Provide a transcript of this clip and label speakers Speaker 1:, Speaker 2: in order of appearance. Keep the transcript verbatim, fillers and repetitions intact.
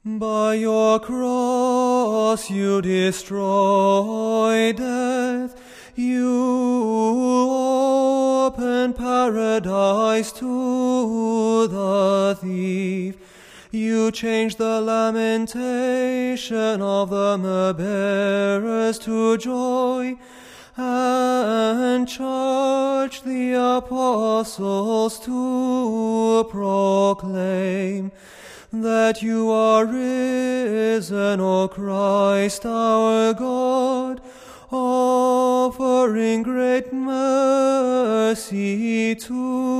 Speaker 1: By your cross you destroy death, you open paradise to the thief. You change the lamentation of the myrrh-bearers to joy, and charge the apostles to proclaim that you are risen, O Christ our God, offering great mercy to